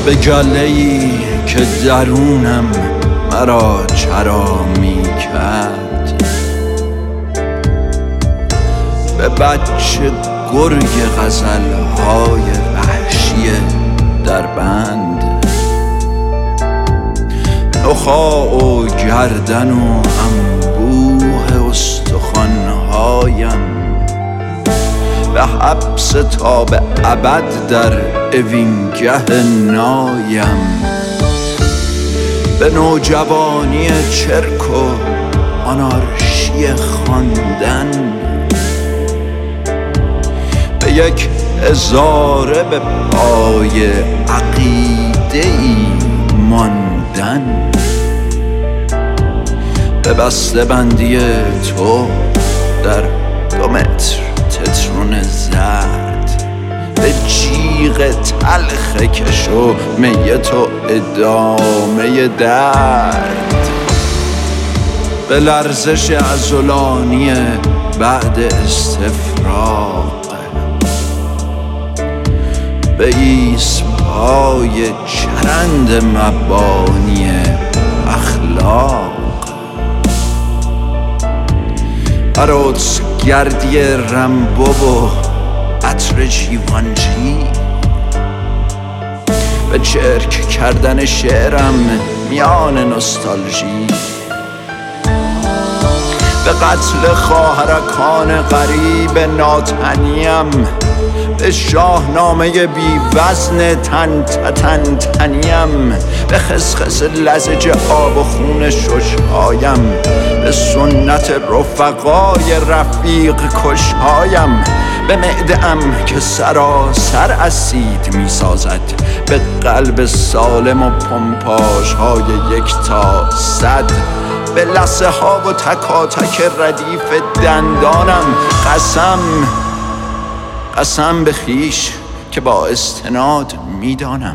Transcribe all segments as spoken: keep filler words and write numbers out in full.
به گله‌ای که درونم مرا چرا می کرد، به بچه گرگ غزل‌های وحشی در بند، نخاع و گردن و انبوه استخوان‌هایم به حبس تا به ابد در اوینگه نایم، به نوجوانی چرک و آنارشی خواندن، به یک ازاره به پای عقیده‌ای ماندن، به بسته بندی تو در دو متر تترون زرد، به جیغ تلخ کش و می تو ادامه درد، به لرزش عضلانی بعد استفراغ، به ایسپای چرند مبانی اخلاق، عروس گردی رمبو و عطر جیوانجی، به چرک کردن شعرم میان نوستالژی، به قتل خواهرکان غریب ناتنیم، به شاهنامه بی وزن تن تن تنیم، به خسخس لزج آب و خون ششهایم، به سنت رفقای رفیق کشهایم، به معده‌ام که سراسر اسید می سازد، به قلب سالم و پمپاژ های یک تا صد، به لثه ها و تکاتک ردیف دندانم. قسم قسم به خویش که با استناد میدانم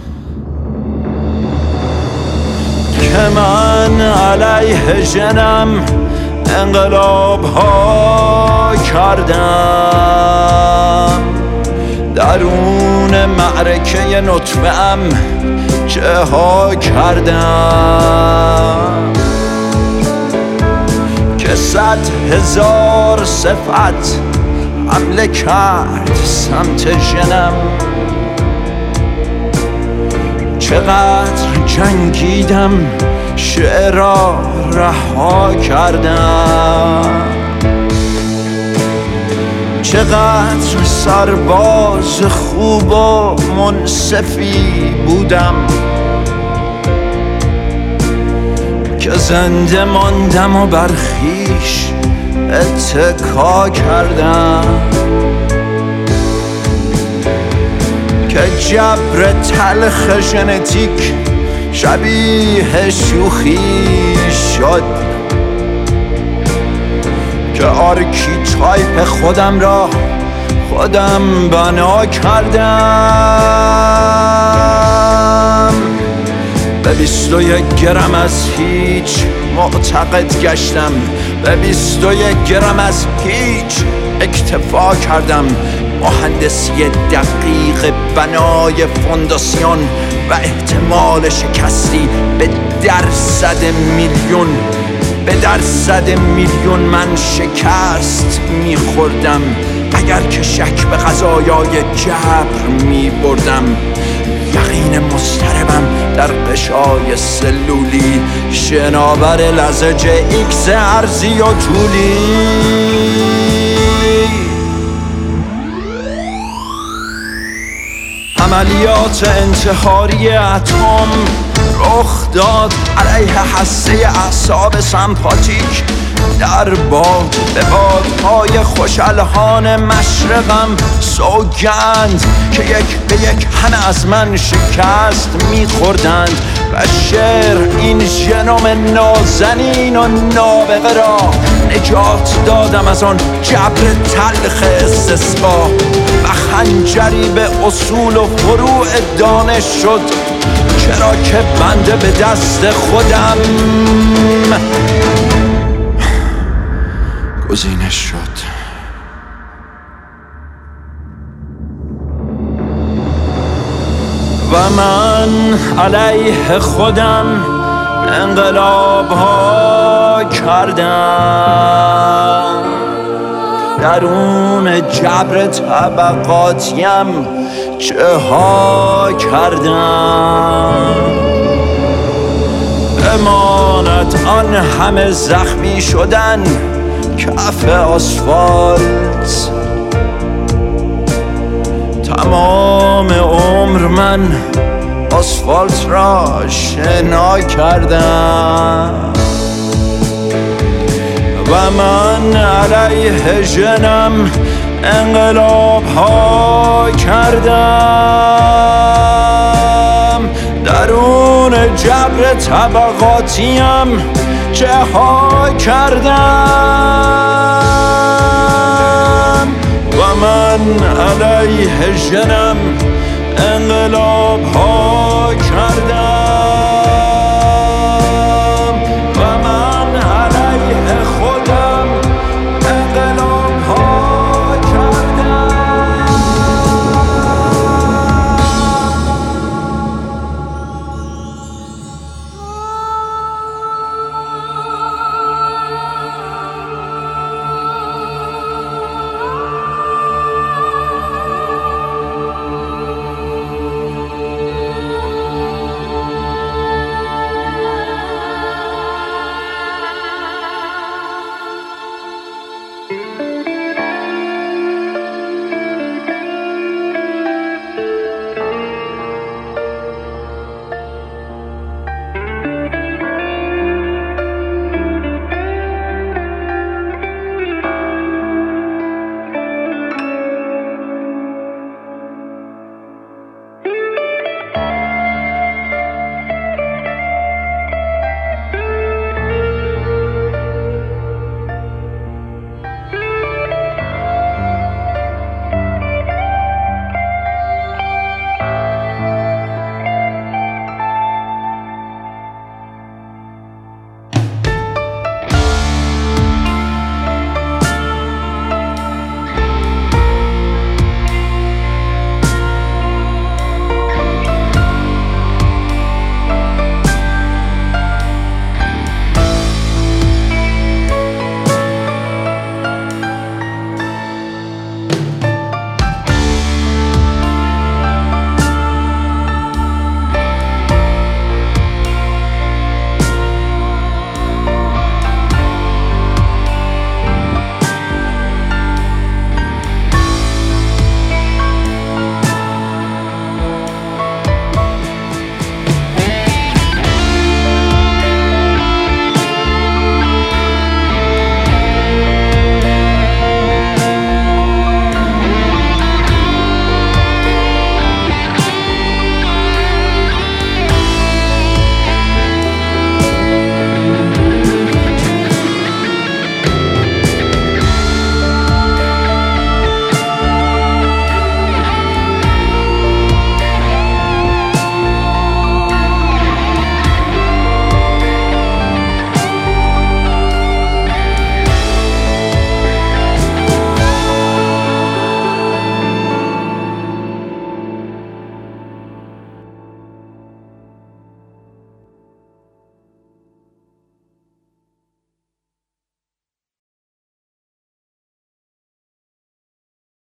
که من علیه ژنم انقلاب ها کردم، درون معرکه نطفه ام چه ها کردم که صد هزار صفت حمله کرد سمت ژنم، چقدر جنگیدم شعر را رها کردم، چقدر سرباز خوب و منصفی بودم که زنده ماندم و بر خویش اتکا کردم، که جبر تلخ ژنتیک شبیه شوخی شد، که آرکیتایپ خودم را خودم بنا کردم، به بیست و یک گرم از هیچ معتقد گشتم، به بیست و یک گرم از هیچ اکتفا کردم، مهندسی دقیق بنای فونداسیون و احتمال شکستی به درصد میلیون به درصد میلیون من شکست میخوردم اگر که شک به قضایای جبر میبردم. یقین مضطربم در قشای سلولی، شناور لزج ایکس ارزی و طولی، عملیات انتحاری اتم رخ داد علیه هسته اعصاب سمپاتیک، در باد به بادهای خوشالهان مشرقم سوگند که یک به یک همه از من شکست میخوردند و شعر این ژنوم نازنین و نابغه را نجات دادم از آن جبر تلخ استسقا و خنجری به اصول و فروع دانش شد، چرا که بنده به دست خودم گزینش شد. و من علیه خودم انقلاب ها کردم، درون جبر طبقاتیم چه ها کردم. امانت آن همه زخمی شدن کف آسفالت، تمام عمر من آسفالت را شنا کردم و من علیه ژنم انقلاب ها کردم، درون جبر طبقاتیم چه ها کردم و من علیه ژنم انقلاب ها کردم.